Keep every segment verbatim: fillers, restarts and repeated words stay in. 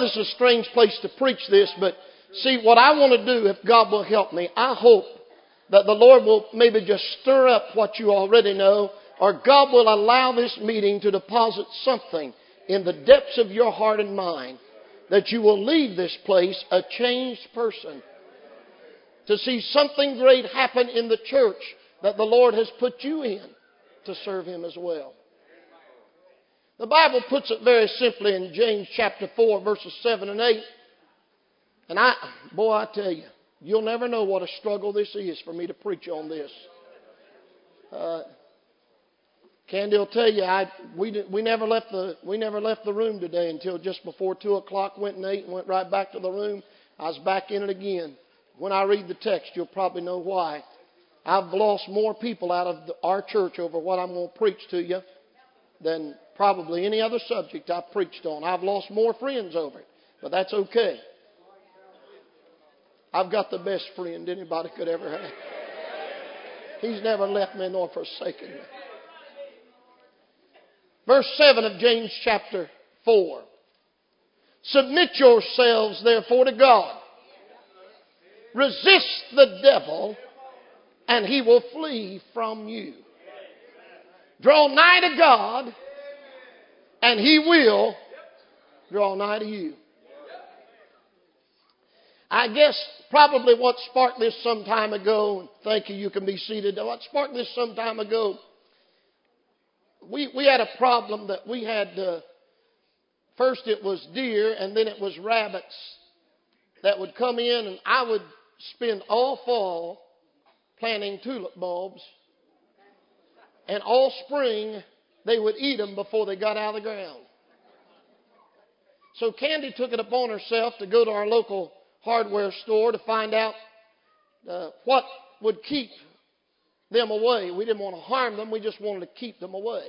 This is a strange place to preach this, but see, what I want to do, if God will help me, I hope that the Lord will maybe just stir up what you already know, or God will allow this meeting to deposit something in the depths of your heart and mind, that you will leave this place a changed person, to see something great happen in the church that the Lord has put you in to serve Him as well. The Bible puts it very simply in James chapter four, verses seven and eight. And I, boy, I tell you, you'll never know what a struggle this is for me to preach on this. Uh, Candy will tell you, I we did, we never left the we never left the room today until just before two o'clock. Went and ate and went right back to the room. I was back in it again. When I read the text, you'll probably know why. I've lost more people out of the, our church over what I'm going to preach to you than probably any other subject I've preached on. I've lost more friends over it, but that's okay. I've got the best friend anybody could ever have. He's never left me nor forsaken me. Verse seven of James chapter four. Submit yourselves therefore to God. Resist the devil, and he will flee from you. Draw nigh to God, and He will draw nigh to you. I guess probably what sparked this some time ago, thank you, you can be seated. What sparked this some time ago, we, we had a problem that we had, uh, first it was deer and then it was rabbits that would come in, and I would spend all fall planting tulip bulbs. And all spring, they would eat them before they got out of the ground. So Candy took it upon herself to go to our local hardware store to find out uh, what would keep them away. We didn't want to harm them. We just wanted to keep them away.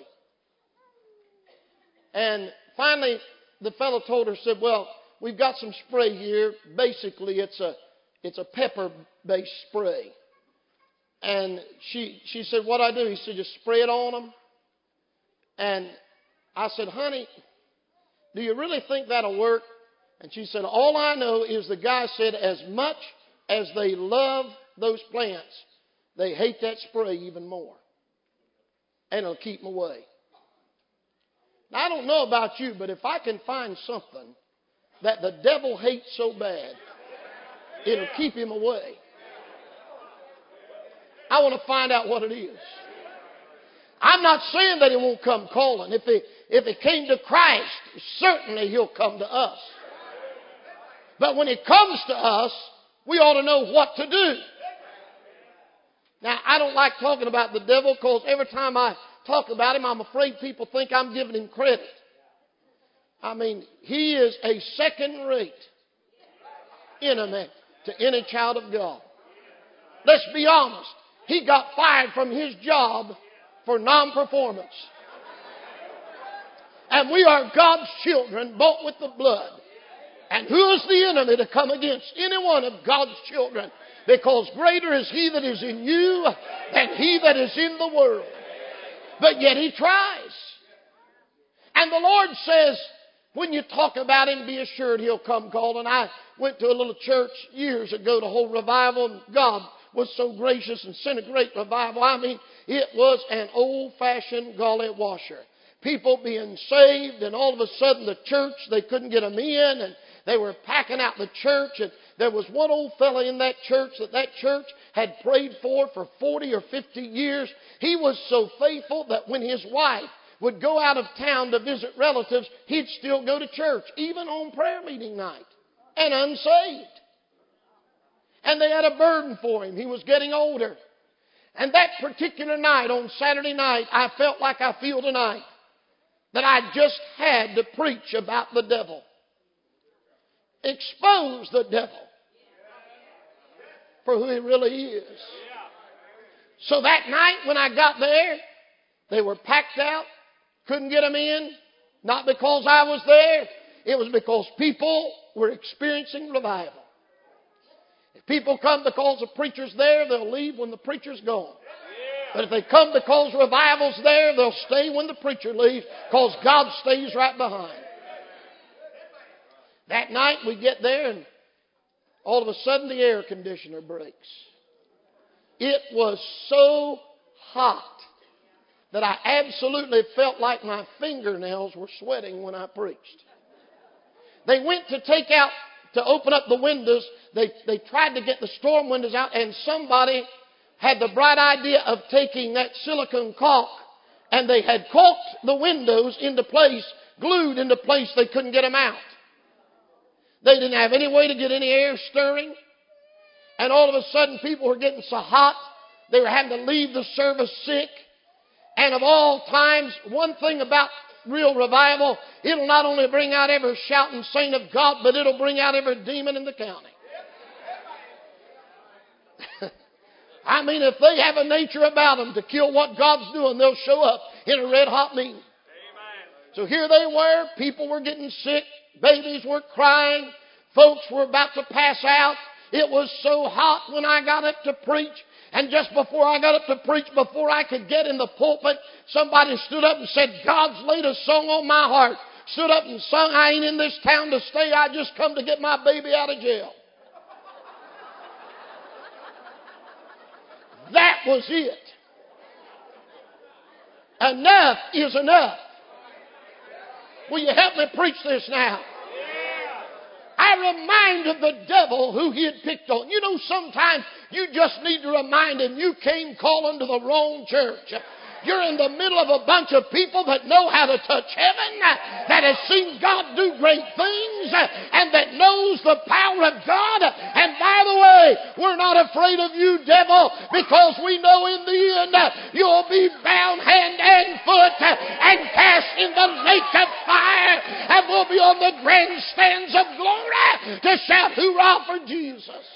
And finally, the fellow told her, said, well, we've got some spray here. Basically, it's a, it's a pepper-based spray. And she she said, what do I do? He said, just spray it on them. And I said, honey, do you really think that'll work? And she said, all I know is the guy said as much as they love those plants, they hate that spray even more. And it'll keep them away. Now, I don't know about you, but if I can find something that the devil hates so bad, it'll keep him away. I want to find out what it is. I'm not saying that he won't come calling. If he, if he came to Christ, certainly he'll come to us. But when he comes to us, we ought to know what to do. Now, I don't like talking about the devil because every time I talk about him, I'm afraid people think I'm giving him credit. I mean, he is a second-rate enemy to any child of God. Let's be honest. He got fired from his job for non-performance. And we are God's children, bought with the blood. And who is the enemy to come against any one of God's children? Because greater is He that is in you than he that is in the world. But yet he tries. And the Lord says, when you talk about Him, be assured He'll come calling. I went to a little church years ago to hold revival, and God was so gracious and sent a great revival. I mean, it was an old-fashioned golly washer. People being saved, and all of a sudden the church, they couldn't get them in, and they were packing out the church. And there was one old fella in that church that that church had prayed for for forty or fifty years. He was so faithful that when his wife would go out of town to visit relatives, he'd still go to church, even on prayer meeting night, and unsaved. And they had a burden for him. He was getting older. And that particular night, on Saturday night, I felt like I feel tonight, that I just had to preach about the devil. Expose the devil for who he really is. So that night when I got there, they were packed out, couldn't get them in, not because I was there. It was because people were experiencing revival. If people come because the preacher's there, they'll leave when the preacher's gone. But if they come because revival's there, they'll stay when the preacher leaves, because God stays right behind. That night we get there and all of a sudden the air conditioner breaks. It was so hot that I absolutely felt like my fingernails were sweating when I preached. They went to take out, to open up the windows. They, they tried to get the storm windows out, and somebody had the bright idea of taking that silicone caulk, and they had caulked the windows into place, glued into place. They couldn't get them out. They didn't have any way to get any air stirring. And all of a sudden people were getting so hot, they were having to leave the service sick. And of all times, one thing about real revival, it'll not only bring out every shouting saint of God, but it'll bring out every demon in the county. I mean, if they have a nature about them to kill what God's doing, they'll show up in a red hot meeting. So here they were, people were getting sick, babies were crying, folks were about to pass out. It was so hot when I got up to preach. And just before I got up to preach, before I could get in the pulpit, somebody stood up and said, God's laid a song on my heart. Stood up and sung, I ain't in this town to stay. I just come to get my baby out of jail. That was it. Enough is enough. Will you help me preach this now? I reminded the devil who he had picked on. You know, sometimes you just need to remind him you came calling to the wrong church. You're in the middle of a bunch of people that know how to touch heaven, that has seen God do great things, and that knows the power of God. And by the way, we're not afraid of you, devil, because we know in the end you'll be bound hand and foot and cast in the lake of fire, and we'll be on the grandstands of glory to shout hurrah for Jesus.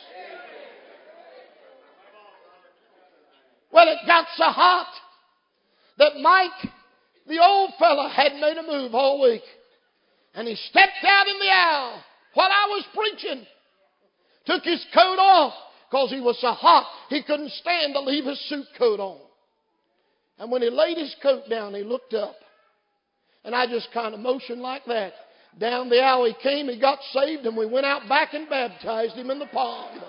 Well, it got so hot that Mike, the old fella, hadn't made a move all week. And he stepped out in the aisle while I was preaching. Took his coat off because he was so hot he couldn't stand to leave his suit coat on. And when he laid his coat down, he looked up. And I just kind of motioned like that. Down the aisle he came, he got saved, and we went out back and baptized him in the pond.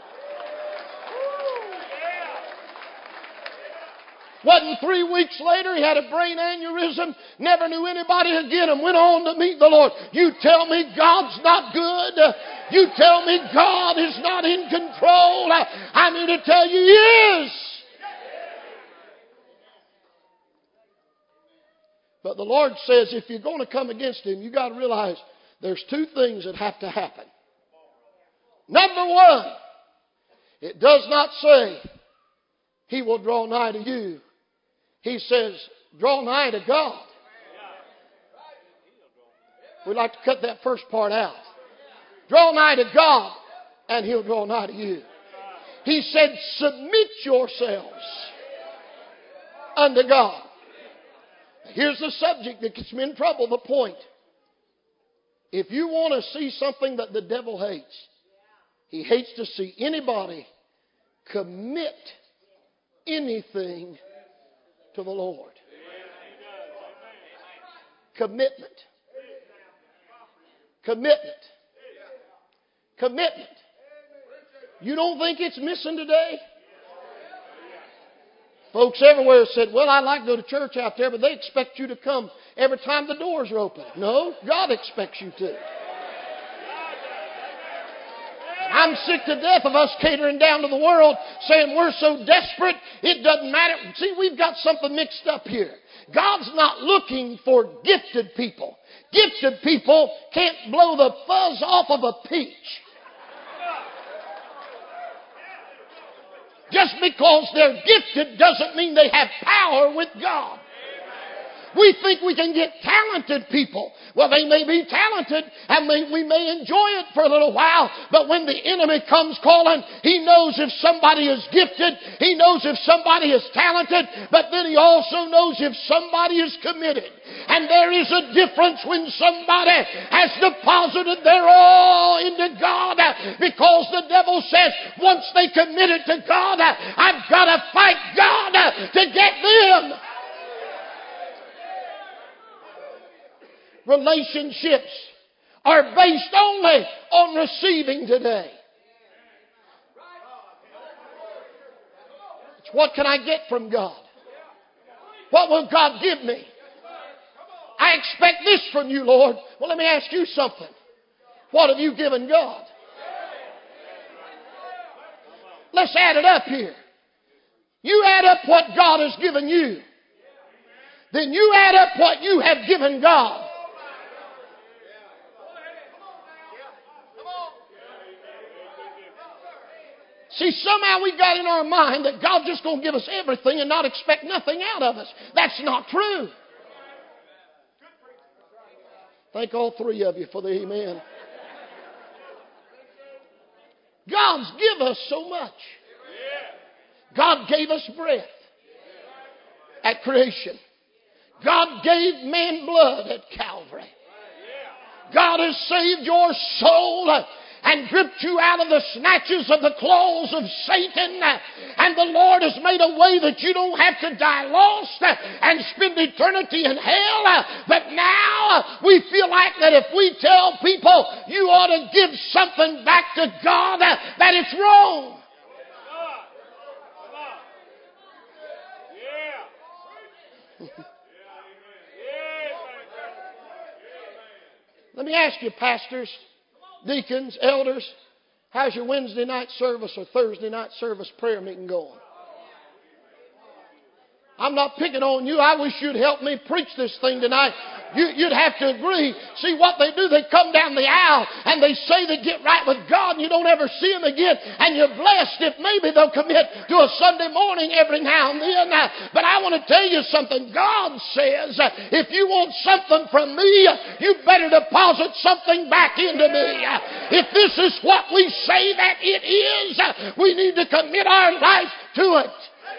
Wasn't three weeks later, he had a brain aneurysm, never knew anybody again, and went on to meet the Lord. You tell me God's not good? You tell me God is not in control? I mean to tell you, He is. But the Lord says if you're going to come against Him, you've got to realize there's two things that have to happen. Number one, it does not say He will draw nigh to you. He says, draw nigh to God. We'd like to cut that first part out. Draw nigh to God, and He'll draw nigh to you. He said, submit yourselves unto God. Here's the subject that gets me in trouble, the point. If you want to see something that the devil hates, he hates to see anybody commit anything to the Lord. Commitment. Commitment. Commitment. You don't think it's missing today? Folks everywhere said, well, I'd like to go to church out there, but they expect you to come every time the doors are open. No, God expects you to. I'm sick to death of us catering down to the world saying we're so desperate, it doesn't matter. See, we've got something mixed up here. God's not looking for gifted people. Gifted people can't blow the fuzz off of a peach. Just because they're gifted doesn't mean they have power with God. We think we can get talented people. Well, they may be talented and may, we may enjoy it for a little while, but when the enemy comes calling, he knows if somebody is gifted, he knows if somebody is talented, but then he also knows if somebody is committed. And there is a difference when somebody has deposited their all into God, because the devil says once they committed to God, I've got to fight God to get them. Relationships are based only on receiving today. It's what can I get from God? What will God give me? I expect this from you, Lord. Well, let me ask you something. What have you given God? Let's add it up here. You add up what God has given you. Then you add up what you have given God. See, somehow we got in our mind that God's just going to give us everything and not expect nothing out of us. That's not true. Thank all three of you for the amen. God's give us so much. God gave us breath at creation. God gave man blood at Calvary. God has saved your soul and gripped you out of the snatches of the claws of Satan. And the Lord has made a way that you don't have to die lost and spend eternity in hell. But now we feel like that if we tell people you ought to give something back to God, that it's wrong. Let me ask you, pastors, deacons, elders, how's your Wednesday night service or Thursday night service prayer meeting going? I'm not picking on you. I wish you'd help me preach this thing tonight. You, you'd have to agree. See what they do, they come down the aisle and they say they get right with God and you don't ever see them again. And you're blessed if maybe they'll commit to a Sunday morning every now and then. But I want to tell you something. God says, if you want something from me, you better deposit something back into me. If this is what we say that it is, we need to commit our life to it.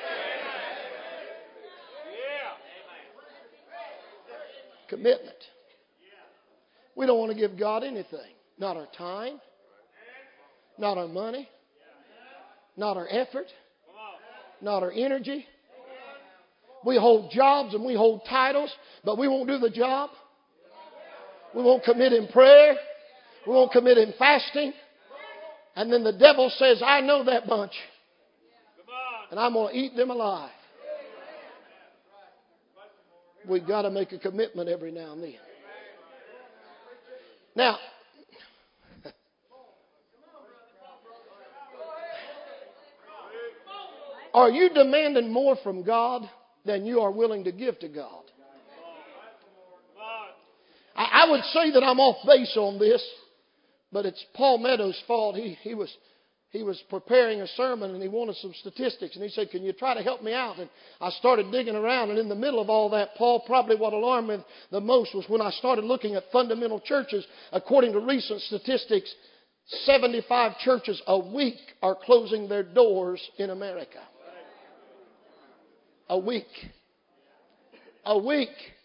Commitment. We don't want to give God anything. Not our time. Not our money. Not our effort. Not our energy. We hold jobs and we hold titles, but we won't do the job. We won't commit in prayer. We won't commit in fasting. And then the devil says, I know that bunch. And I'm going to eat them alive. We've got to make a commitment every now and then. Now, are you demanding more from God than you are willing to give to God? I, I would say that I'm off base on this, but it's Paul Meadows' fault. He, he was... He was preparing a sermon and he wanted some statistics. And he said, can you try to help me out? And I started digging around. And in the middle of all that, Paul, probably what alarmed me the most was when I started looking at fundamental churches. According to recent statistics, seventy-five churches a week are closing their doors in America. A week. A week.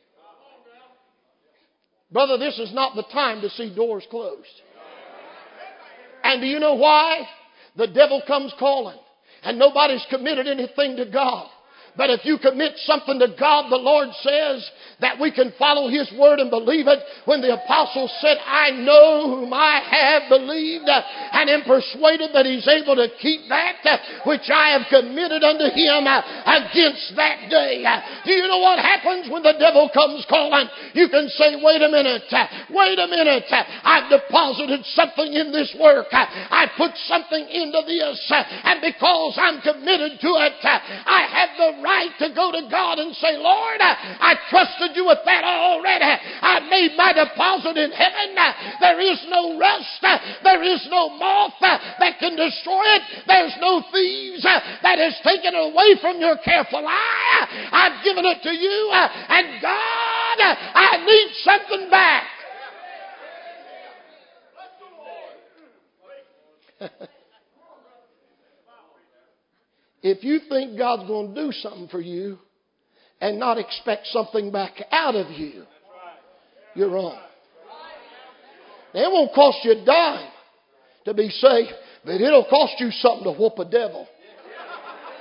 Brother, this is not the time to see doors closed. And do you know why? The devil comes calling and nobody's committed anything to God. But if you commit something to God, the Lord says that we can follow His word and believe it. When the apostle said, I know whom I have believed and am persuaded that He's able to keep that which I have committed unto Him against that day. Do you know what happens when the devil comes calling? You can say, wait a minute, wait a minute. I've deposited something in this work. I put something into this, and because I'm committed to it, I have the right to go to God and say, Lord, I trusted you with that already. I made my deposit in heaven. There is no rust. There is no moth that can destroy it. There's no thieves that has taken it away from your careful eye. I've given it to you, and God, I need something back. If you think God's going to do something for you and not expect something back out of you, you're wrong. Now, it won't cost you a dime to be saved, but it'll cost you something to whoop a devil.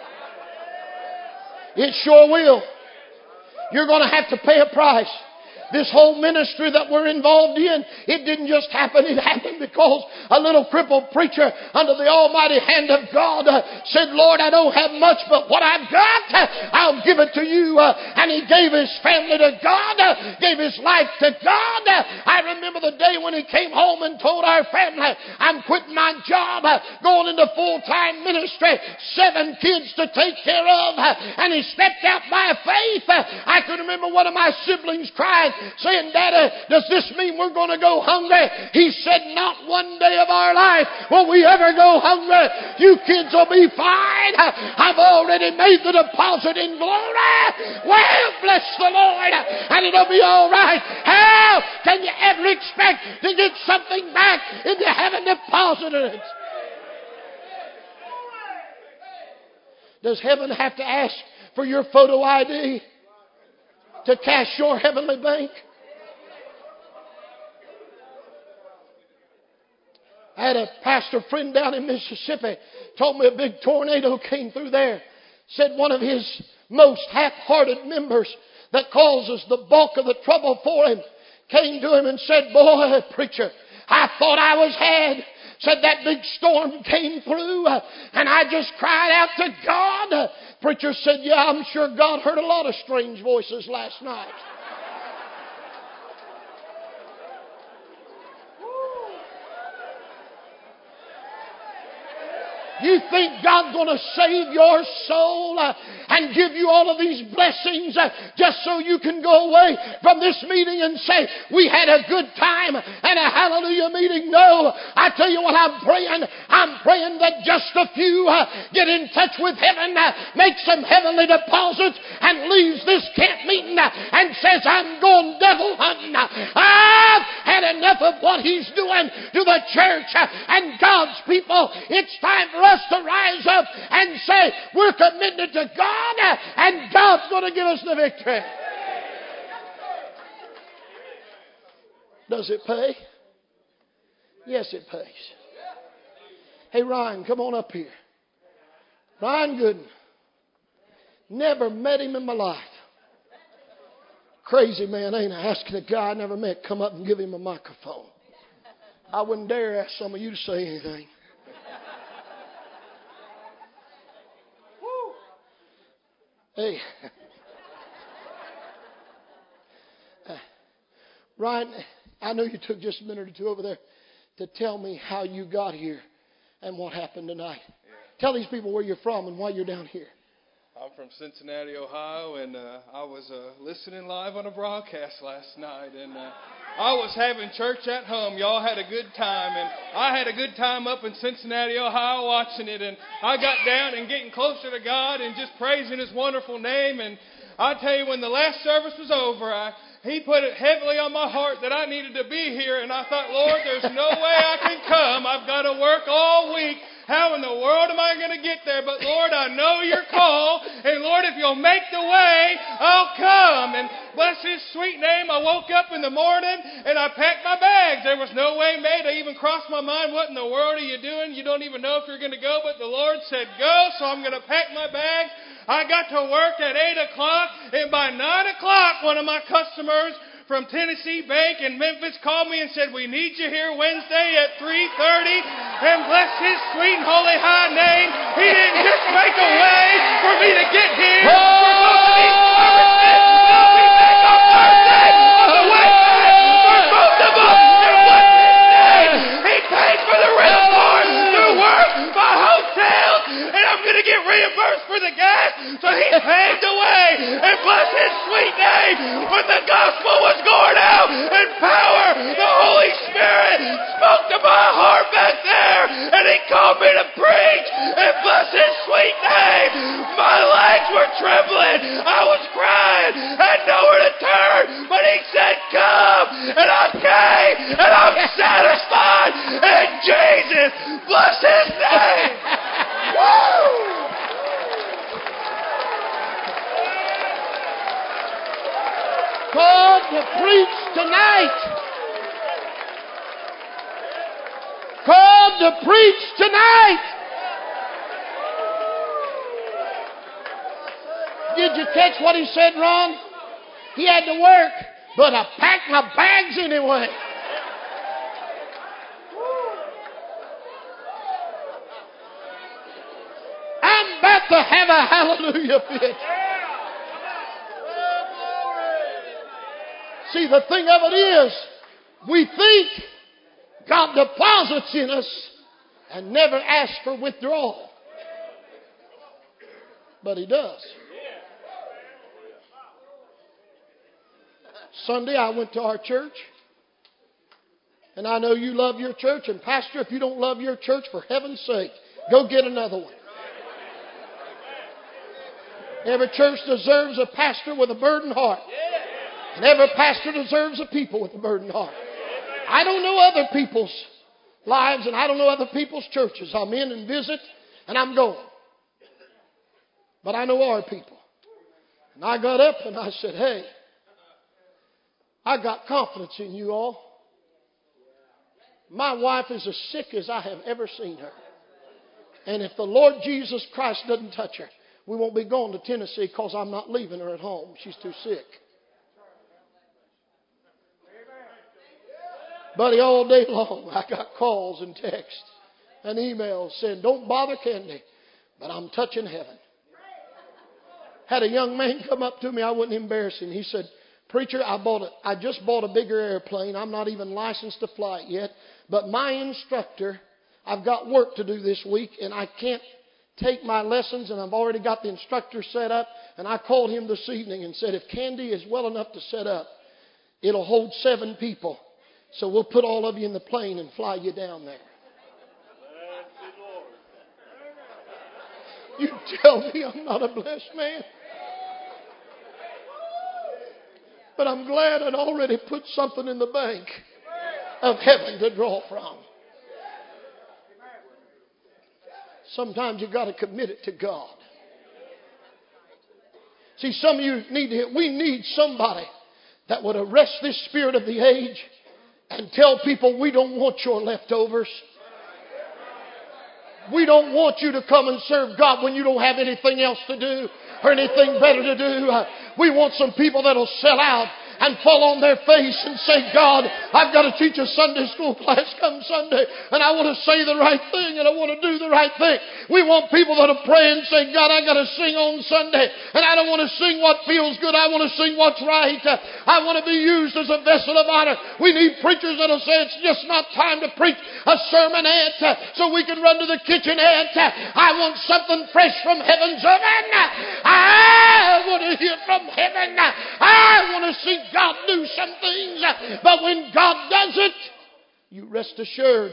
It sure will. You're going to have to pay a price. This whole ministry that we're involved in, it didn't just happen. It happened because a little crippled preacher under the almighty hand of God uh, said, Lord, I don't have much, but what I've got, uh, I'll give it to you. Uh, and he gave his family to God, uh, gave his life to God. Uh, I remember the day when he came home and told our family, I'm quitting my job, uh, going into full-time ministry, seven kids to take care of. Uh, and he stepped out by faith. Uh, I can remember one of my siblings crying, saying, Daddy, does this mean we're going to go hungry? He said, not one day of our life will we ever go hungry. You kids will be fine. I've already made the deposit in glory. Well, bless the Lord, and it'll be all right. How can you ever expect to get something back if you haven't deposited it? Does heaven have to ask for your photo I D to cash your heavenly bank? I had a pastor friend down in Mississippi told me a big tornado came through there. Said one of his most half-hearted members that causes the bulk of the trouble for him came to him and said, boy, preacher, I thought I was had. Said that big storm came through uh, and I just cried out to God. Uh, preacher said, yeah, I'm sure God heard a lot of strange voices last night. You think God's going to save your soul uh, and give you all of these blessings uh, just so you can go away from this meeting and say, we had a good time and a hallelujah meeting? No. I tell you what I'm praying. I'm praying that just a few uh, get in touch with heaven, uh, make some heavenly deposits, and leaves this camp meeting uh, and says, I'm going devil hunting. I've had enough of what he's doing to the church uh, and God's people. It's time for us to rise up and say, we're committed to God uh, and God's going to give us the victory. Does it pay? Yes, it pays. Hey, Ryan, come on up here. Ryan Gooden. Never met him in my life. Crazy man, ain't I? Asking a guy I never met come up and give him a microphone. I wouldn't dare ask some of you to say anything. Hey. Uh, Ryan, I know you took just a minute or two over there to tell me how you got here and what happened tonight. Yeah. Tell these people where you're from and why you're down here. I'm from Cincinnati, Ohio, and uh, I was uh, listening live on a broadcast last night, and uh, I was having church at home. Y'all had a good time, and I had a good time up in Cincinnati, Ohio, watching it, and I got down and getting closer to God and just praising His wonderful name. And I tell you, when the last service was over, I, He put it heavily on my heart that I needed to be here, and I thought, Lord, there's no way I can come. I've got to work all week. How in the world am I going to get there? But Lord, I know your call. And Lord, if you'll make the way, I'll come. And bless His sweet name. I woke up in the morning and I packed my bags. There was no way made. I even crossed my mind, what in the world are you doing? You don't even know if you're going to go. But the Lord said, go. So I'm going to pack my bags. I got to work at eight o'clock. And by nine o'clock, one of my customers from Tennessee Bank in Memphis called me and said, we need you here Wednesday at three thirty. And bless His sweet and holy high name, He didn't just make a way for me to get here. For both of these services, I'll be back on Thursday on the way back for both of us. And bless His name. He paid for the rental cars, the work, my hotels, and I'm going to get reimbursed for the gas. So He paved the way. And bless His sweet name. When the gospel was going out in power, the Holy Spirit spoke to my heart back there, and He called me to preach. And bless His sweet name. My legs were trembling. I was crying. Had nowhere to turn. But He said, come. And I came. And I'm satisfied. And Jesus, bless His name. Woo! Called to preach tonight. Called to preach tonight. Did you catch what he said, Ron? He had to work But I packed my bags anyway. I'm about to have a hallelujah fit. See, the thing of it is, we think God deposits in us and never asks for withdrawal. But He does. Sunday I went to our church. And I know you love your church. And Pastor, if you don't love your church, for heaven's sake, go get another one. Every church deserves a pastor with a burdened heart. And every pastor deserves a people with a burdened heart. I don't know other people's lives and I don't know other people's churches. I'm in and visit and I'm going. But I know our people. And I got up and I said, hey, I got confidence in you all. My wife is as sick as I have ever seen her. And if the Lord Jesus Christ doesn't touch her, we won't be going to Tennessee because I'm not leaving her at home. She's too sick. Buddy, all day long I got calls and texts and emails saying, don't bother Candy, but I'm touching heaven. Had a young man come up to me, I wouldn't embarrass him. He said, preacher, I bought a, I just bought a bigger airplane. I'm not even licensed to fly it yet. But my instructor, I've got work to do this week and I can't take my lessons and I've already got the instructor set up. And I called him this evening and said, if Candy is well enough to set up, it'll hold seven people. So we'll put all of you in the plane and fly you down there. You tell me I'm not a blessed man. But I'm glad I'd already put something in the bank of heaven to draw from. Sometimes you've got to commit it to God. See, some of you need to, we need somebody that would arrest this spirit of the age and tell people we don't want your leftovers. We don't want you to come and serve God when you don't have anything else to do or anything better to do. Uh, we want some people that'll sell out and fall on their face and say, God, I've got to teach a Sunday school class come Sunday and I want to say the right thing and I want to do the right thing. We want people that'll pray and say, God, I got to sing on Sunday and I don't want to sing what feels good. I want to sing what's right. Uh, I want to be used as a vessel of honor. We need preachers that'll say it's just not time to preach a sermon at uh, so we can run to the kitchen at. Uh, I want something fresh from heaven's oven. I want to hear from heaven. I want to see God do some things. But when God does it, you rest assured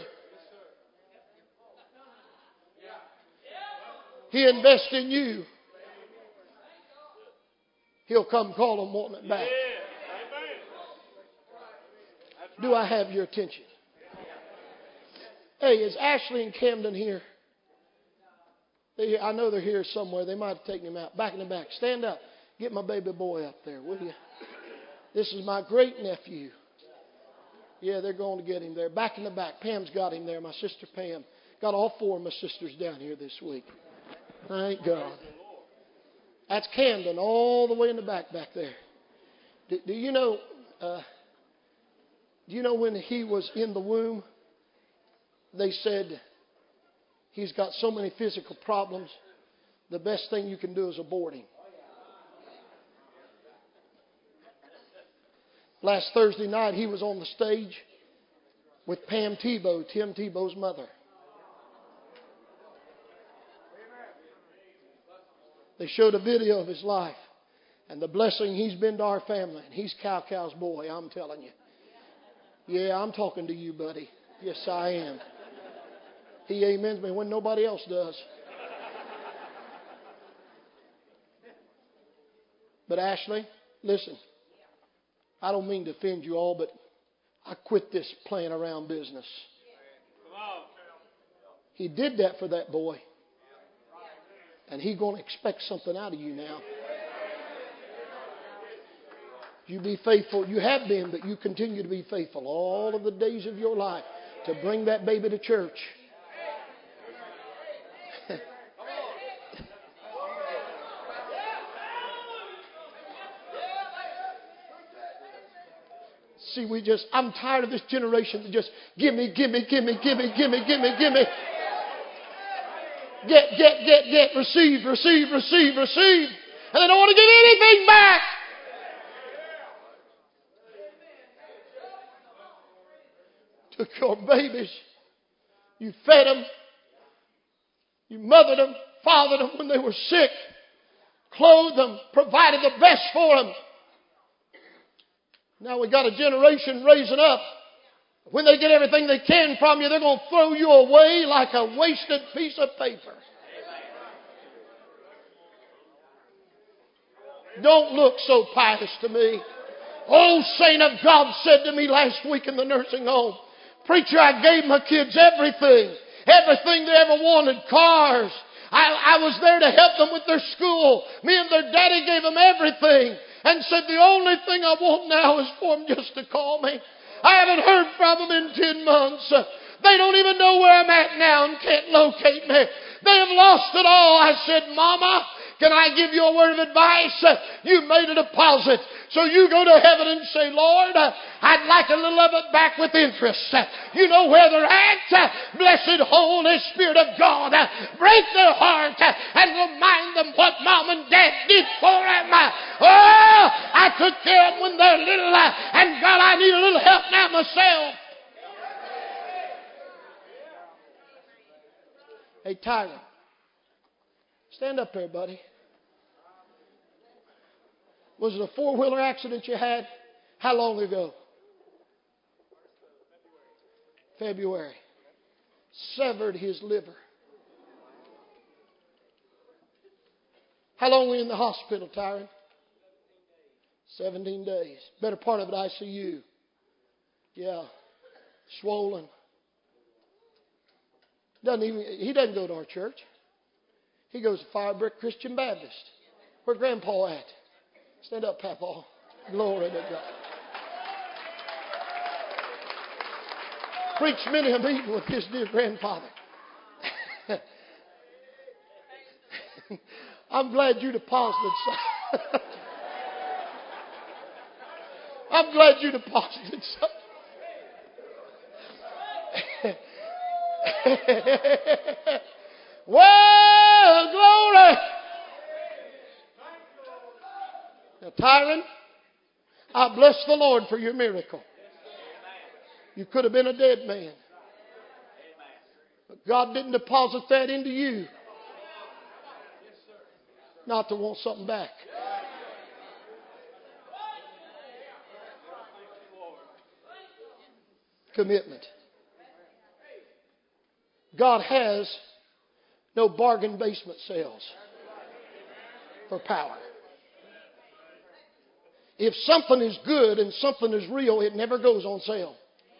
He invests in you. He'll come call them wanting it back. Do I have your attention? Hey, is Ashley and Camden here? They, I know they're here somewhere. They might have taken him out. Back in the back. Stand up. Get my baby boy up there, will you? This is my great nephew. Yeah, they're going to get him there. Back in the back. Pam's got him there. My sister Pam. Got all four of my sisters down here this week. Thank God. That's Camden all the way in the back back there. Do, do you know, uh, do you know when he was in the womb, they said he's got so many physical problems, the best thing you can do is abort him. Last Thursday night, he was on the stage with Pam Tebow, Tim Tebow's mother. They showed a video of his life and the blessing he's been to our family. And he's Cow Cow's boy, I'm telling you. Yeah, I'm talking to you, buddy. Yes, I am. He amens me when nobody else does. But Ashley, listen. I don't mean to offend you all, but I quit this playing around business. He did that for that boy. And he's going to expect something out of you now. You be faithful. You have been, but you continue to be faithful all of the days of your life to bring that baby to church. See, we just, I'm tired of this generation that just give me, give me, give me, give me, give me, give me, give me. Get, get, get, get, receive, receive, receive, receive. And they don't want to give anything back. Took your babies. You fed them. You mothered them, fathered them when they were sick. Clothed them, provided the best for them. Now we got a generation raising up. When they get everything they can from you, they're going to throw you away like a wasted piece of paper. Don't look so pious to me. Old saint of God said to me last week in the nursing home, preacher, I gave my kids everything. Everything they ever wanted. Cars. I, I was there to help them with their school. Me and their daddy gave them everything. And said, the only thing I want now is for them just to call me. I haven't heard from them in ten months. They don't even know where I'm at now and can't locate me. They have lost it all. I said, Mama, can I give you a word of advice? You made a deposit. So you go to heaven and say, Lord, I'd like a little of it back with interest. You know where they're at. Blessed Holy Spirit of God, break their heart and remind them what Mom and Dad did for them. Oh, I took care of them when they're little, and God, I need a little help now myself. Hey, Tyron, stand up there, buddy. Was it a four-wheeler accident you had? How long ago? February. Severed his liver. How long were you in the hospital, Tyron? Seventeen days. Better part of it, I C U. Yeah. Swollen. Doesn't even, he doesn't go to our church. He goes to Firebrick Christian Baptist. Where's Grandpa at? Stand up, Papa. Glory to God. Preached many a meeting with his dear grandfather. I'm glad you deposited something. I'm glad you deposited something. Well, glory. Now, Tyron, I bless the Lord for your miracle. You could have been a dead man. But God didn't deposit that into you. Not to want something back. Commitment. God has no bargain basement sales for power. If something is good and something is real, it never goes on sale.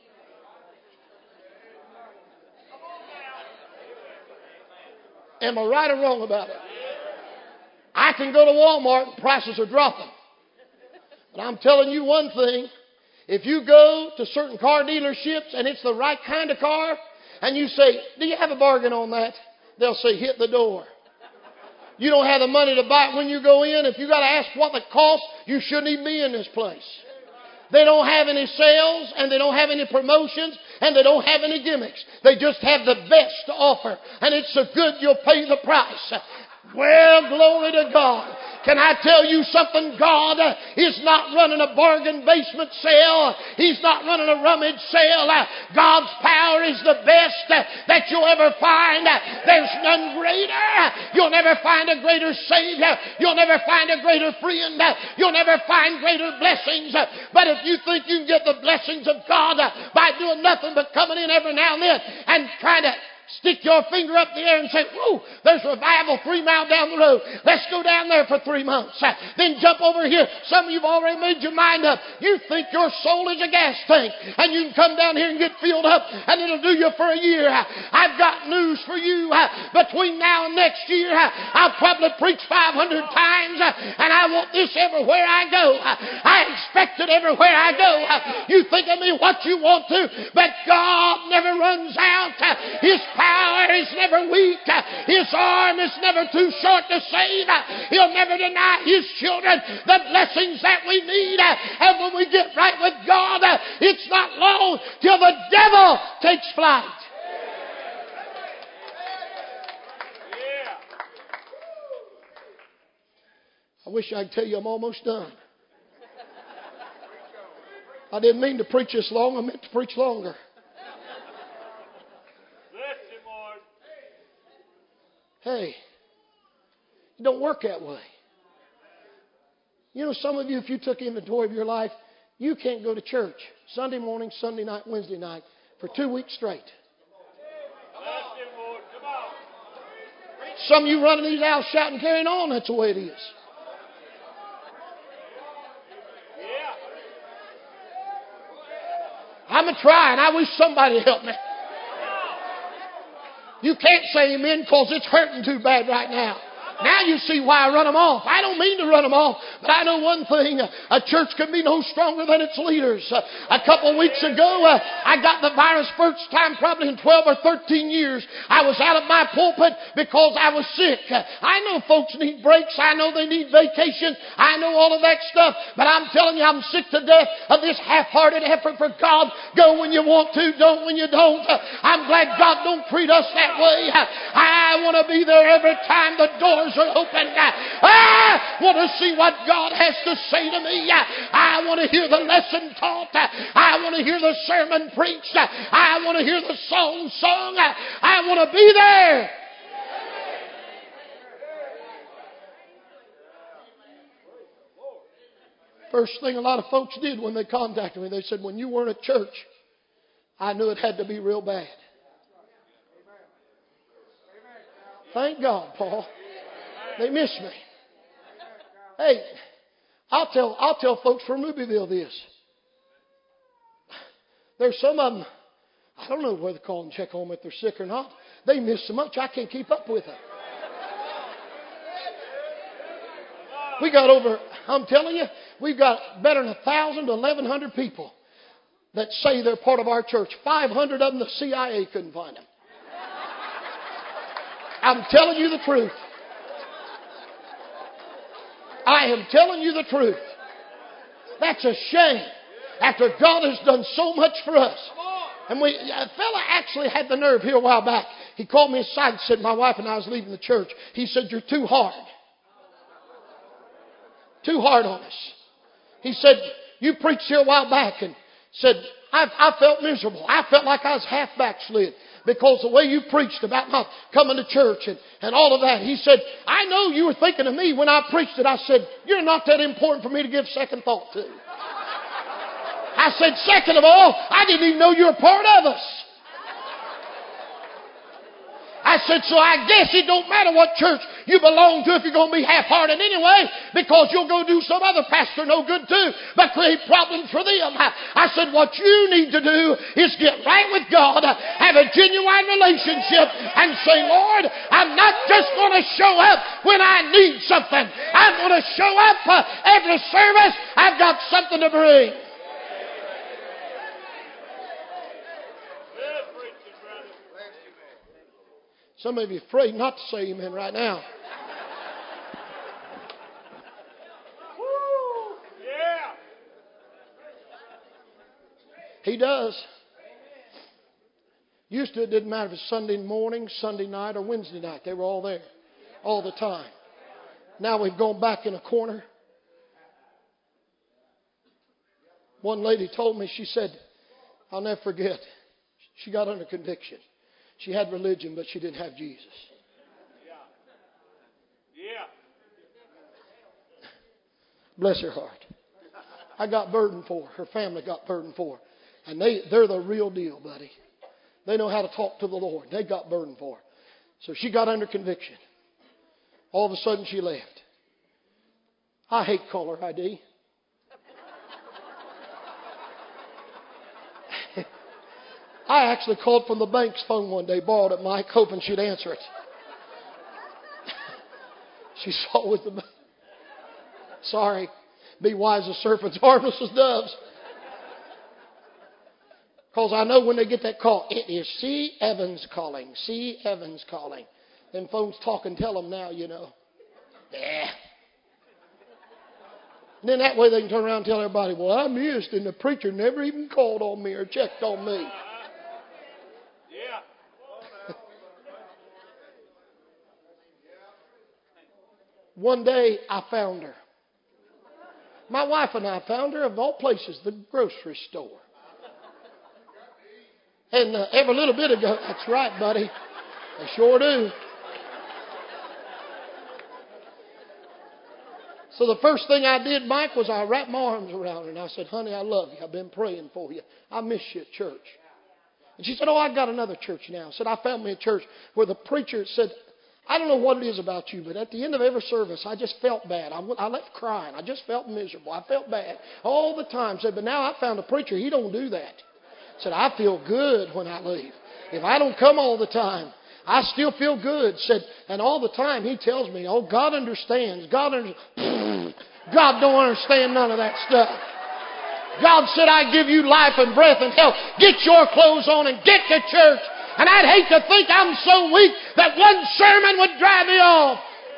Am I right or wrong about it? I can go to Walmart and prices are dropping. But I'm telling you one thing. If you go to certain car dealerships and it's the right kind of car, and you say, do you have a bargain on that? They'll say, hit the door. You don't have the money to buy it when you go in. If you got to ask what the cost, you shouldn't even be in this place. They don't have any sales, and they don't have any promotions, and they don't have any gimmicks. They just have the best to offer. And it's so good you'll pay the price. Well, glory to God. Can I tell you something? God is not running a bargain basement sale. He's not running a rummage sale. God's power is the best that you'll ever find. There's none greater. You'll never find a greater Savior. You'll never find a greater friend. You'll never find greater blessings. But if you think you can get the blessings of God by doing nothing but coming in every now and then and trying to stick your finger up in the air and say, whoa, there's revival three miles down the road. Let's go down there for three months. Then jump over here. Some of you have already made your mind up. You think your soul is a gas tank. And you can come down here and get filled up. And it'll do you for a year. I've got news for you. Between now and next year, I'll probably preach five hundred times. And I want this everywhere I go. I expect it everywhere I go. You think of me what you want to. But God never runs out. His power is never weak. His arm is never too short to save. He'll never deny His children the blessings that we need. And when we get right with God, it's not long till the devil takes flight. I wish I could tell you I'm almost done. I didn't mean to preach this long. I meant to preach longer. Hey, it don't work that way. You know, some of you, if you took inventory of your life, you can't go to church Sunday morning, Sunday night, Wednesday night for two weeks straight. Some of you running these aisles shouting, carrying on, that's the way it is. I'm a trying. I wish somebody would help me. You can't say amen because it's hurting too bad right now. Now you see why I run them off. I don't mean to run them off, but I know one thing. A church can be no stronger than its leaders. A couple of weeks ago, uh, I got the virus first time probably in twelve or thirteen years. I was out of my pulpit because I was sick. I know folks need breaks. I know they need vacation. I know all of that stuff. But I'm telling you, I'm sick to death of this half-hearted effort for God. Go when you want to, don't when you don't. I'm glad God don't treat us that way. I want to be there every time the doors are open. I want to see what God has to say to me. I want to hear the lesson taught. I want to hear the sermon preached. I want to hear the song sung. I want to be there. First thing a lot of folks did when they contacted me, they said, when you weren't at church, I knew it had to be real bad. Thank God, Paul. They miss me. Hey, I'll tell I'll tell folks from Rubyville this. There's some of them, I don't know whether to call and check on them if they're sick or not. They miss so much I can't keep up with them. We got over, I'm telling you, we've got better than a thousand to eleven hundred people that say they're part of our church. Five hundred of them, the C I A couldn't find them. I'm telling you the truth. I am telling you the truth. That's a shame. After God has done so much for us. And we, a fella actually had the nerve here a while back. He called me aside and said, my wife and I was leaving the church. He said, you're too hard. Too hard on us. He said, you preached here a while back and said, I, I felt miserable. I felt like I was half backslid. Because the way you preached about not coming to church and, and all of that. He said, I know you were thinking of me when I preached it. I said, you're not that important for me to give second thought to. I said, second of all, I didn't even know you were part of us. I said, so I guess it don't matter what church you belong to if you're going to be half-hearted anyway, because you'll go do some other pastor no good too, but create problems for them. I, I said, what you need to do is get right with God, have a genuine relationship, and say, Lord, I'm not just going to show up when I need something. I'm going to show up uh, every service. I've got something to bring. Some of you are afraid not to say amen right now. Woo! Yeah. He does. Used to, it didn't matter if it was Sunday morning, Sunday night, or Wednesday night. They were all there all the time. Now we've gone back in a corner. One lady told me, she said, I'll never forget, she got under conviction. She had religion, but she didn't have Jesus. Yeah. Yeah. Bless her heart. I got burdened for her. Her family got burdened for her. And they, they're the real deal, buddy. They know how to talk to the Lord. They got burdened for her. So she got under conviction. All of a sudden she left. I hate caller I D. I actually called from the bank's phone one day, borrowed it, Mike, hoping she'd answer it. She saw with the... Sorry. Be wise as serpents, harmless as doves. Because I know when they get that call, it is C. Evans calling. C. Evans calling. Them phones talk and tell them now, you know. Yeah. And then that way they can turn around and tell everybody, well, I missed and the preacher never even called on me or checked on me. Yeah. One day I found her. My wife and I found her, of all places, the grocery store. And uh, every little bit ago, that's right, buddy. They sure do. So the first thing I did, Mike, was I wrapped my arms around her and I said, honey, I love you. I've been praying for you. I miss you at church. And she said, oh, I got another church now. I said, I found me a church where the preacher said, I don't know what it is about you, but at the end of every service, I just felt bad. I, I left crying. I just felt miserable. I felt bad all the time. I said, but now I found a preacher. He don't do that. I said, I feel good when I leave. If I don't come all the time, I still feel good. Said, and all the time he tells me, oh, God understands. God understands. God don't understand none of that stuff. God said, I give you life and breath and health. Get your clothes on and get to church. And I'd hate to think I'm so weak that one sermon would drive me off.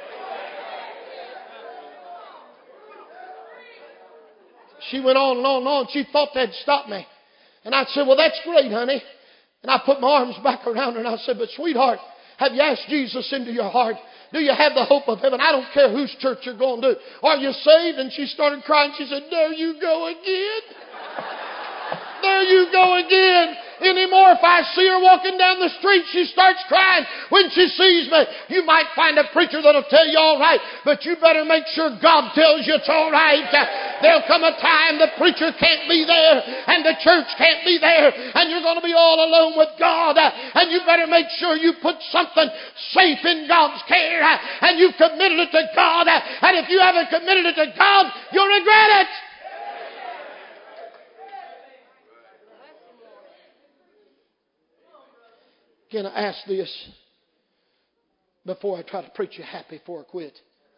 She went on and on and on. She thought that'd stop me. And I said, well, that's great, honey. And I put my arms back around her and I said, but sweetheart, have you asked Jesus into your heart? Do you have the hope of heaven? I don't care whose church you're going to. Are you saved? And she started crying. She said, there you go again. There you go again. Anymore, if I see her walking down the street, she starts crying when she sees me. You might find a preacher that'll tell you all right, but you better make sure God tells you it's all right. There'll come a time the preacher can't be there and the church can't be there and you're going to be all alone with God. And you better make sure you put something safe in God's care and you've committed it to God. And if you haven't committed it to God, you'll regret it. Can I ask this before I try to preach you happy before I quit?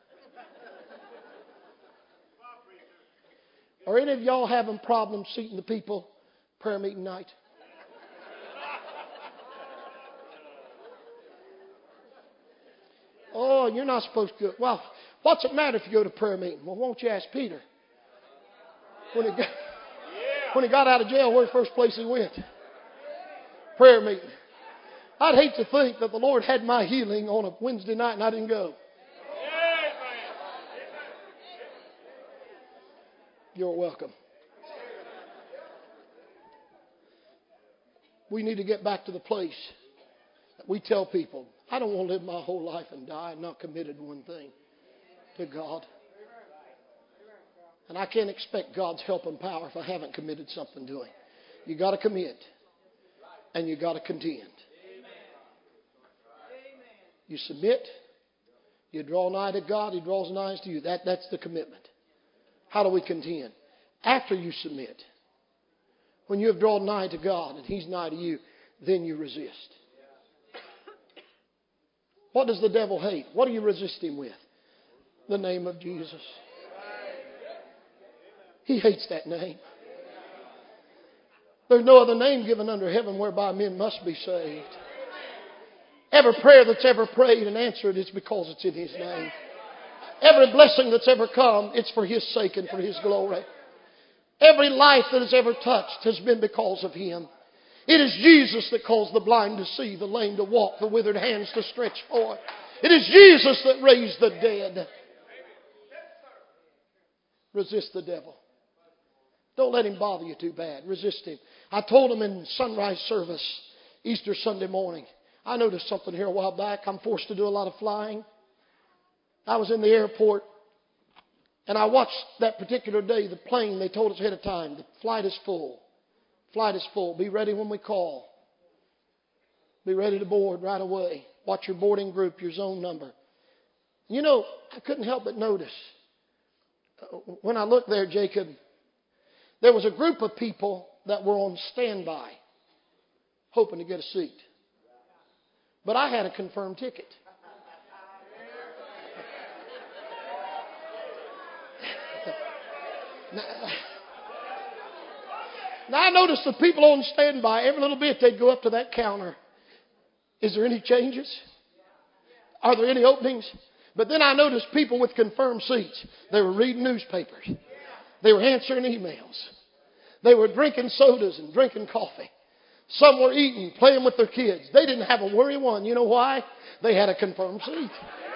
Are any of y'all having problems seating the people prayer meeting night? Oh, you're not supposed to go. Well, what's it matter if you go to prayer meeting? Well, won't you ask Peter? When he got, when he got out of jail, where's the first place he went? Prayer meeting. I'd hate to think that the Lord had my healing on a Wednesday night and I didn't go. You're welcome. We need to get back to the place that we tell people, I don't want to live my whole life and die and not committed one thing to God. And I can't expect God's help and power if I haven't committed something to Him. You got to commit and you got to contend. You submit, you draw nigh to God, He draws nigh to you. That, that's the commitment. How do we contend? After you submit, when you have drawn nigh to God and He's nigh to you, then you resist. What does the devil hate? What do you resist him with? The name of Jesus. He hates that name. There's no other name given under heaven whereby men must be saved. Every prayer that's ever prayed and answered is because it's in His name. Every blessing that's ever come, it's for His sake and for His glory. Every life that has ever touched has been because of Him. It is Jesus that caused the blind to see, the lame to walk, the withered hands to stretch forth. It is Jesus that raised the dead. Resist the devil. Don't let him bother you too bad. Resist him. I told him in sunrise service, Easter Sunday morning, I noticed something here a while back. I'm forced to do a lot of flying. I was in the airport and I watched that particular day the plane. They told us ahead of time, the flight is full. Flight is full. Be ready when we call. Be ready to board right away. Watch your boarding group, your zone number. You know, I couldn't help but notice when I looked there, Jacob, there was a group of people that were on standby hoping to get a seat. But I had a confirmed ticket. Now I noticed the people on standby, every little bit they'd go up to that counter. Is there any changes? Are there any openings? But then I noticed people with confirmed seats. They were reading newspapers. They were answering emails. They were drinking sodas and drinking coffee. Some were eating, playing with their kids. They didn't have a worry one. You know why? They had a confirmed seat.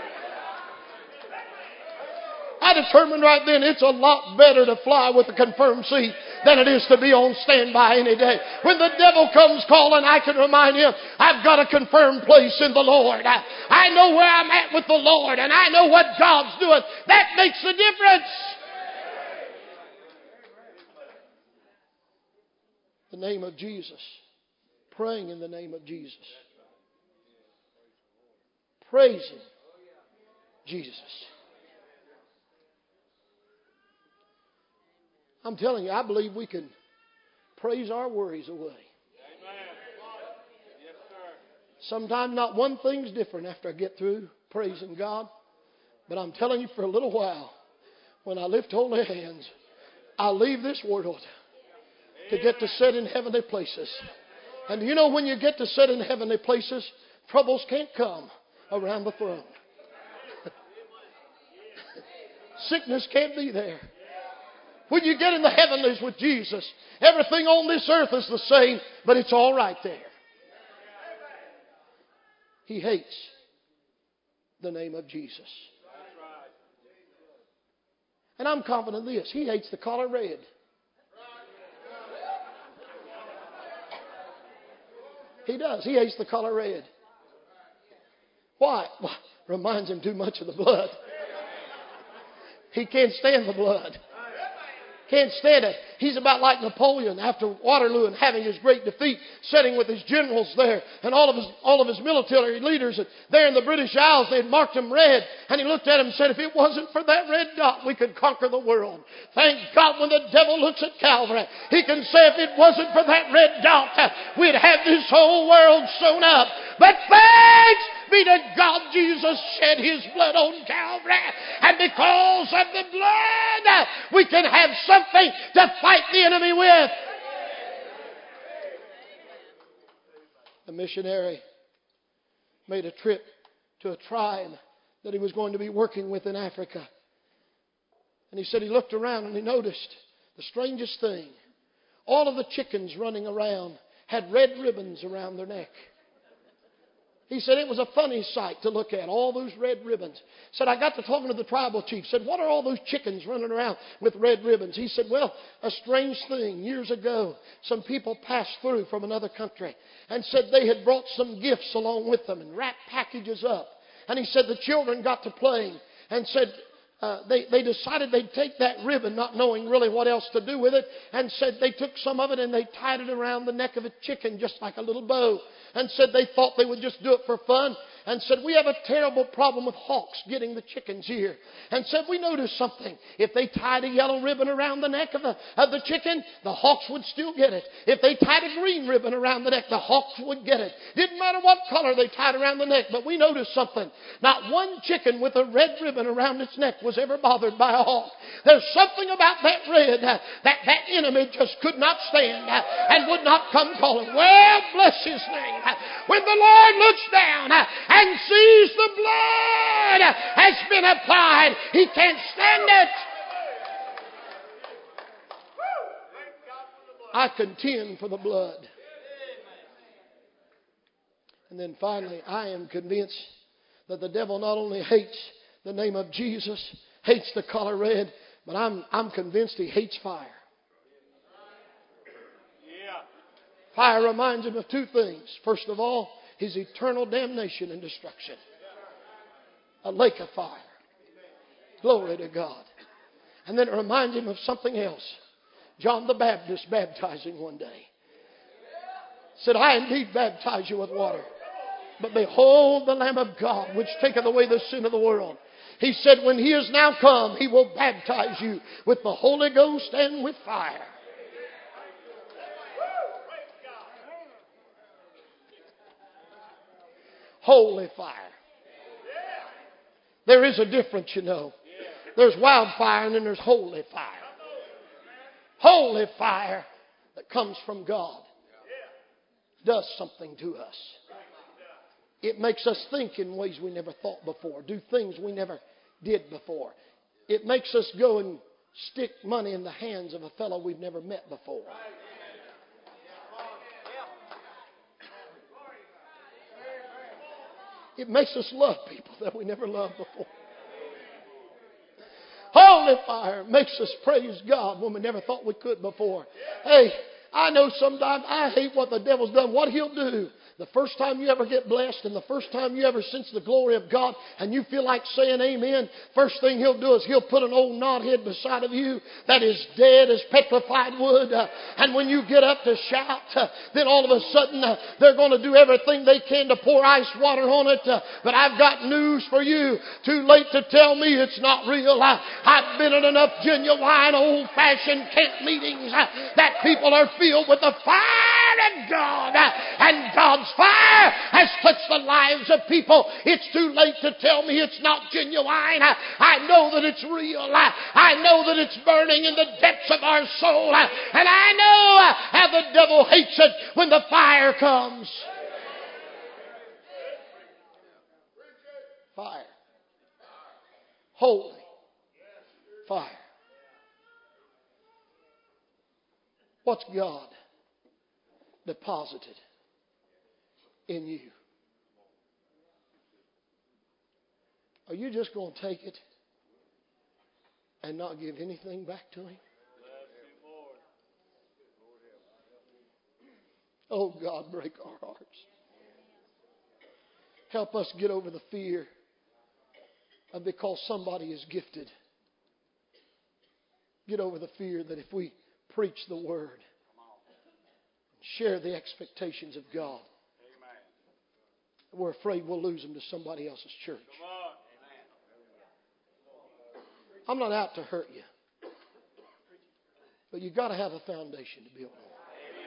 I determined right then it's a lot better to fly with a confirmed seat than it is to be on standby any day. When the devil comes calling, I can remind him, I've got a confirmed place in the Lord. I, I know where I'm at with the Lord, and I know what God's doing. That makes a difference. The name of Jesus. Praying in the name of Jesus. Praising Jesus. I'm telling you, I believe we can praise our worries away. Sometimes not one thing's different after I get through praising God. But I'm telling you, for a little while, when I lift holy hands, I'll leave this world to get to sit in heavenly places. And you know, when you get to sit in heavenly places, troubles can't come around the throne. Sickness can't be there. When you get in the heavenlies with Jesus, everything on this earth is the same, but it's all right there. He hates the name of Jesus. And I'm confident of this. He hates the color red. He does. He hates the color red. Why? Well, reminds him too much of the blood. He can't stand the blood. Can't stand it. He's about like Napoleon after Waterloo and having his great defeat, sitting with his generals there and all of his all of his military leaders. And there in the British Isles, they had marked him red. And he looked at him and said, if it wasn't for that red dot, we could conquer the world. Thank God when the devil looks at Calvary, he can say, if it wasn't for that red dot, we'd have this whole world sewn up. But thanks be to God, Jesus shed his blood on Calvary. And because of the blood, we can have something to fight the enemy with. A missionary made a trip to a tribe that he was going to be working with in Africa. And he said he looked around and he noticed the strangest thing. All of the chickens running around had red ribbons around their neck. He said it was a funny sight to look at, all those red ribbons. Said, I got to talking to the tribal chief. Said, what are all those chickens running around with red ribbons? He said, well, a strange thing. Years ago, some people passed through from another country and said they had brought some gifts along with them and wrapped packages up. And he said the children got to playing and said uh, they, they decided they'd take that ribbon, not knowing really what else to do with it, and said they took some of it and they tied it around the neck of a chicken just like a little bow. And said they thought they would just do it for fun. And said, we have a terrible problem with hawks getting the chickens here. And said, we noticed something. If they tied a yellow ribbon around the neck of the, of the chicken, the hawks would still get it. If they tied a green ribbon around the neck, the hawks would get it. Didn't matter what color they tied around the neck. But we noticed something. Not one chicken with a red ribbon around its neck was ever bothered by a hawk. There's something about that red uh, that that enemy just could not stand uh, and would not come calling. Well, bless his name. When the Lord looks down and sees the blood has been applied, he can't stand it. I contend for the blood. And then finally, I am convinced that the devil not only hates the name of Jesus, hates the color red, but I'm, I'm convinced he hates fire. Fire reminds him of two things. First of all, his eternal damnation and destruction. A lake of fire. Glory to God. And then it reminds him of something else. John the Baptist baptizing one day. Said, I indeed baptize you with water. But behold the Lamb of God, which taketh away the sin of the world. He said, when he is now come, he will baptize you with the Holy Ghost and with fire. Holy fire. There is a difference, you know. There's wildfire and then there's holy fire. Holy fire. that comes from God does something to us. It makes us think in ways we never thought before, do things we never did before. It makes us go and stick money in the hands of a fellow we've never met before. It makes us love people that we never loved before. Holy fire makes us praise God when we never thought we could before. Hey, I know sometimes I hate what the devil's done. What he'll do the first time you ever get blessed and the first time you ever sense the glory of God and you feel like saying amen, first thing he'll do is he'll put an old knothead beside of you that is dead as petrified wood. Uh, and when you get up to shout, uh, then all of a sudden uh, they're going to do everything they can to pour ice water on it. Uh, but I've got news for you. Too late to tell me it's not real. I, I've been in enough genuine old-fashioned camp meetings uh, that people are filled with the fire of God. Uh, and God's fire has touched the lives of people. It's too late to tell me it's not genuine. I, I know that it's real. I, I know that it's burning in the depths of our soul. I, and I know how the devil hates it when the fire comes. Fire. Holy fire. What's God deposited in you? Are you just going to take it and not give anything back to Him? Oh God, break our hearts. Help us get over the fear of because somebody is gifted. Get over the fear that if we preach the Word, share the expectations of God, we're afraid we'll lose them to somebody else's church. I'm not out to hurt you, but you've got to have a foundation to build on.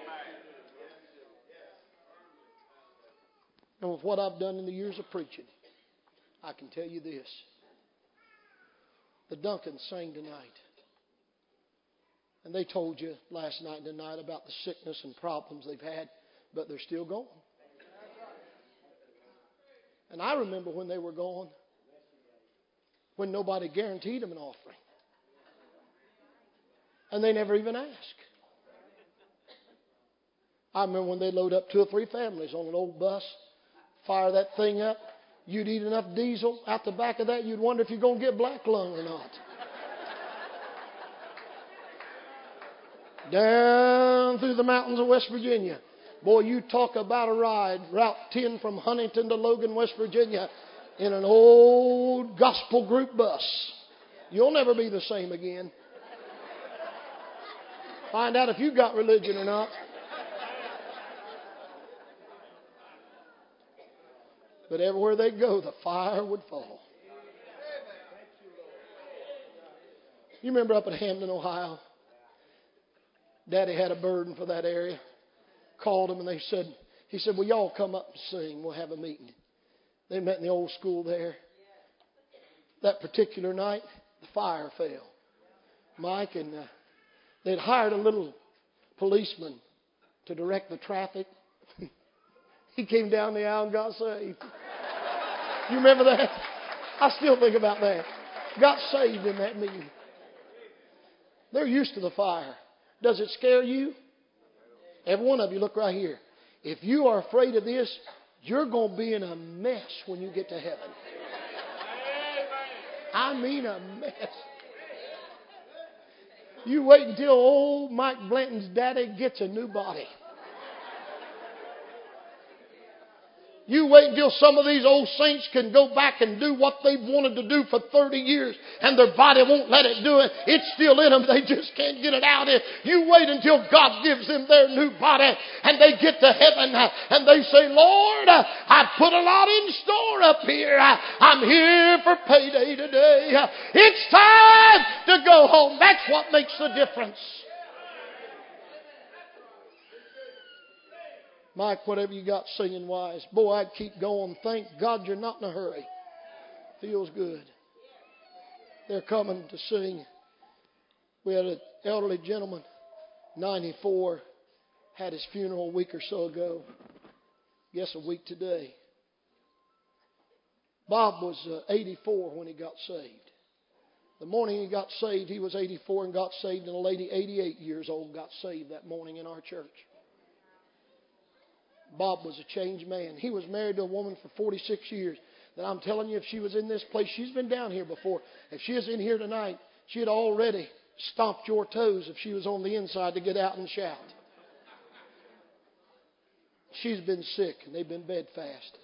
And with what I've done in the years of preaching, I can tell you this. The Duncans sang tonight. And they told you last night and tonight about the sickness and problems they've had, but they're still going. And I remember when they were gone, when nobody guaranteed them an offering. And they never even asked. I remember when they load up two or three families on an old bus, fire that thing up, you'd eat enough diesel out the back of that, you'd wonder if you're going to get black lung or not. Down through the mountains of West Virginia. Boy, you talk about a ride. Route ten from Huntington to Logan, West Virginia in an old gospel group bus. You'll never be the same again. Find out if you got religion or not. But everywhere they go, the fire would fall. You remember up at Hamden, Ohio? Daddy had a burden for that area. Called him and they said, he said, well, y'all come up and sing. We'll have a meeting. They met in the old school there. That particular night, the fire fell. Mike, and uh, they'd hired a little policeman to direct the traffic. He came down the aisle and got saved. You remember that? I still think about that. Got saved in that meeting. They're used to the fire. Does it scare you? Every one of you, look right here. If you are afraid of this, you're going to be in a mess when you get to heaven. I mean a mess. You wait until old Mike Blanton's daddy gets a new body. You wait until some of these old saints can go back and do what they've wanted to do for thirty years and their body won't let it do it. It's still in them. They just can't get it out. You wait until God gives them their new body and they get to heaven and they say, Lord, I put a lot in store up here. I'm here for payday today. It's time to go home. That's what makes the difference. Mike, whatever you got singing wise. Boy, I'd keep going. Thank God you're not in a hurry. Feels good. They're coming to sing. We had an elderly gentleman, ninety-four, Had his funeral a week or so ago. Guess a week today. Bob was uh, eighty-four when he got saved. The morning he got saved, he was eighty-four and got saved, and a lady eighty-eight years old got saved that morning in our church. Bob was a changed man. He was married to a woman for forty-six years. That I'm telling you, if she was in this place, she's been down here before. If she is in here tonight, she had already stomped your toes if she was on the inside to get out and shout. She's been sick, and they've been bedfast.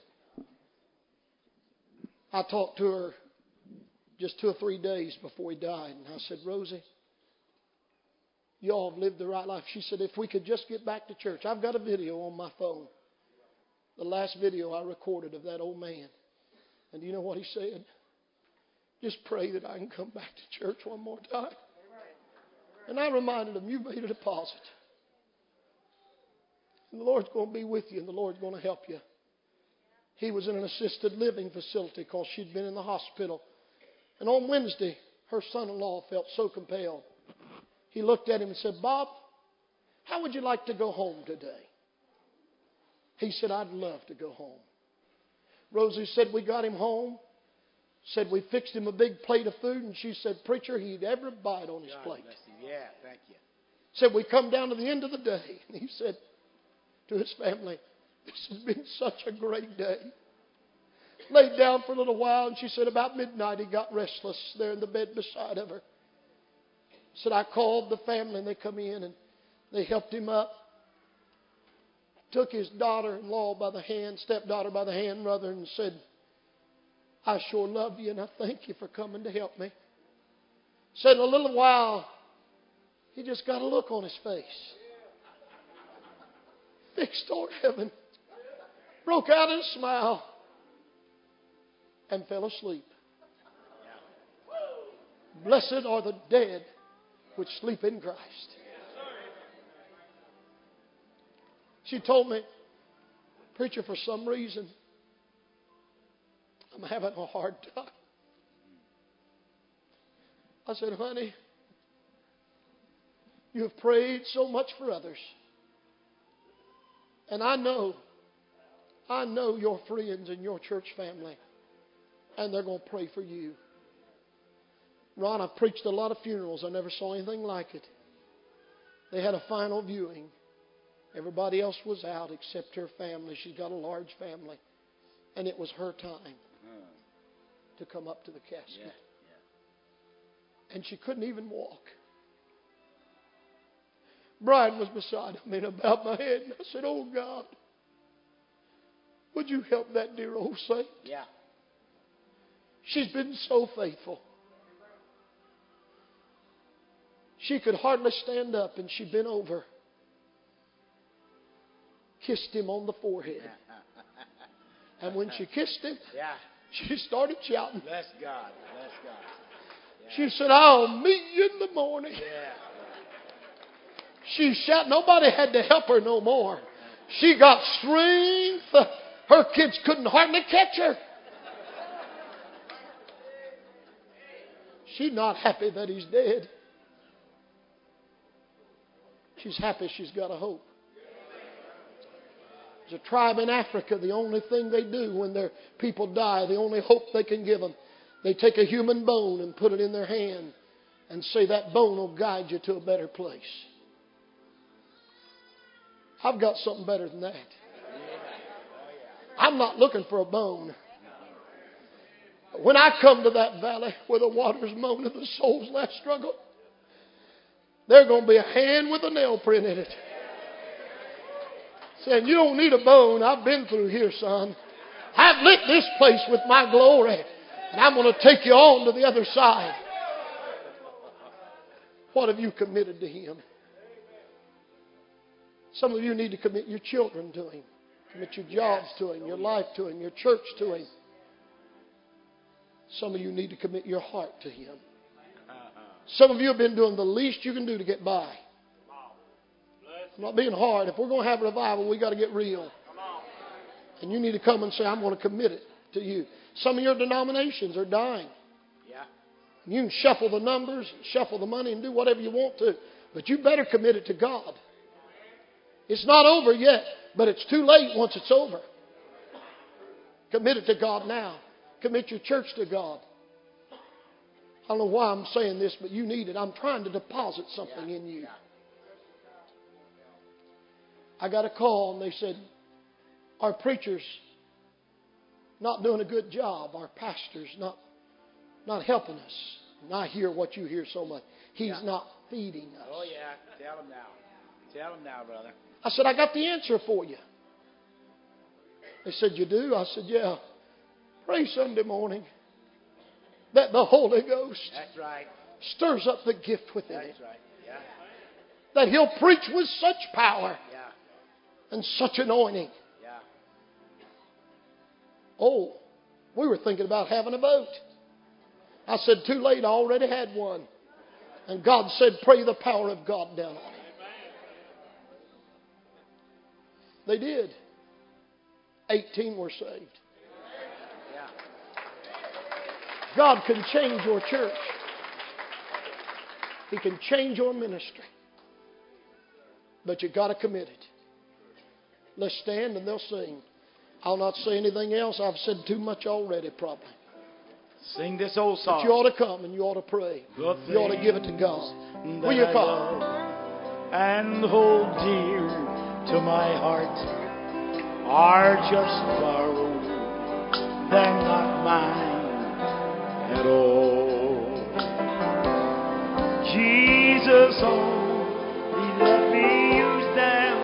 I talked to her just two or three days before he died, and I said, Rosie, you all have lived the right life. She said, if we could just get back to church. I've got a video on my phone. The last video I recorded of that old man. And you know what he said? Just pray that I can come back to church one more time. And I reminded him, you made a deposit. And the Lord's going to be with you, and the Lord's going to help you. He was in an assisted living facility because she'd been in the hospital. And on Wednesday, her son-in-law felt so compelled. He looked at him and said, Bob, how would you like to go home today? He said, I'd love to go home. Rosie said, we got him home. Said we fixed him a big plate of food. And she said, preacher, he'd every bite on his God plate. bless you. Yeah, thank you. Said we come down to the end of the day. And he said to his family, this has been such a great day. Laid down for a little while, and she said about midnight he got restless there in the bed beside of her. Said I called the family, and they come in and they helped him up. Took his daughter-in-law by the hand, stepdaughter by the hand, rather, and said, I sure love you, and I thank you for coming to help me. Said in a little while, he just got a look on his face. Fixed toward heaven. Broke out in a smile. And fell asleep. Blessed are the dead which sleep in Christ. She told me, preacher, for some reason, I'm having a hard time. I said, honey, you have prayed so much for others. And I know, I know your friends and your church family. And they're going to pray for you. Ron, I preached a lot of funerals. I never saw anything like it. They had a final viewing. Everybody else was out except her family. She's got a large family. And it was her time to come up to the casket. Yeah, yeah. And she couldn't even walk. Brian was beside me and I bowed my head and I said, oh God, would you help that dear old saint? Yeah. She's been so faithful. She could hardly stand up, and she bent over, kissed him on the forehead. And when she kissed him, yeah. she started shouting. Bless God. Bless God. Yeah. She said, I'll meet you in the morning. Yeah. She shouted. Nobody had to help her no more. She got strength. Her kids couldn't hardly catch her. She's not happy that he's dead. She's happy she's got a hope. There's a tribe in Africa, the only thing they do when their people die, the only hope they can give them, they take a human bone and put it in their hand and say that bone will guide you to a better place. I've got something better than that. I'm not looking for a bone. When I come to that valley where the waters moan and the soul's last struggle, there's going to be a hand with a nail print in it. Saying, you don't need a bone. I've been through here, son. I've lit this place with my glory. And I'm going to take you on to the other side. What have you committed to Him? Some of you need to commit your children to Him. Commit your jobs to Him, your life to Him, your church to Him. Some of you need to commit your heart to Him. Some of you have been doing the least you can do to get by. I'm not being hard. If we're going to have a revival, we've got to get real. And you need to come and say, I'm going to commit it to you. Some of your denominations are dying. Yeah. You can shuffle the numbers, shuffle the money, and do whatever you want to. But you better commit it to God. It's not over yet, but it's too late once it's over. Commit it to God now. Commit your church to God. I don't know why I'm saying this, but you need it. I'm trying to deposit something in you. I got a call and they said, our preacher's not doing a good job. Our pastor's not, not helping us. And I hear what you hear so much. He's Yeah. not feeding us. Oh, yeah. Tell him now. Tell him now, brother. I said, I got the answer for you. They said, you do? I said, yeah. Pray Sunday morning that the Holy Ghost That's right. stirs up the gift within him. That's right. Yeah. That he'll preach with such power Yeah. and such anointing. Yeah. Oh, we were thinking about having a boat. I said, too late, I already had one. And God said, pray the power of God down on it. They did. eighteen were saved. Yeah. God can change your church. He can change your ministry. But you've got to commit it. Let's stand and they'll sing. I'll not say anything else. I've said too much already probably. Sing this old song. But you ought to come and you ought to pray. You ought to give it to God. Will you come? And hold dear to my heart are just borrowed. They're not mine at all. Jesus, oh